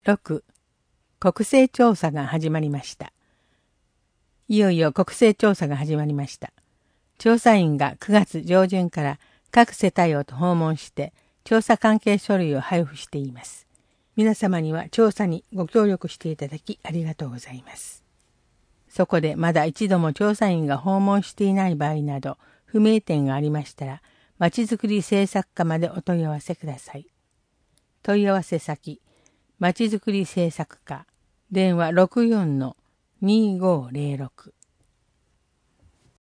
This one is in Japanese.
6. 国勢調査が始まりました。いよいよ国勢調査が始まりました。調査員が9月上旬から各世帯を訪問して調査関係書類を配布しています。皆様には調査にご協力していただきありがとうございます。そこでまだ一度も調査員が訪問していない場合など不明点がありましたら、まちづくり政策課までお問い合わせください。問い合わせ先、まちづくり政策課、電話 64-2506